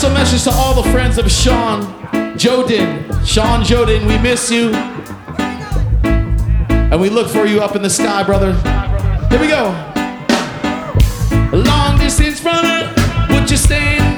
Special message to all the friends of Sean Jodin. Sean Jodin, we miss you. And we look for you up in the sky, brother. Here we go. Long distance runner, would you stand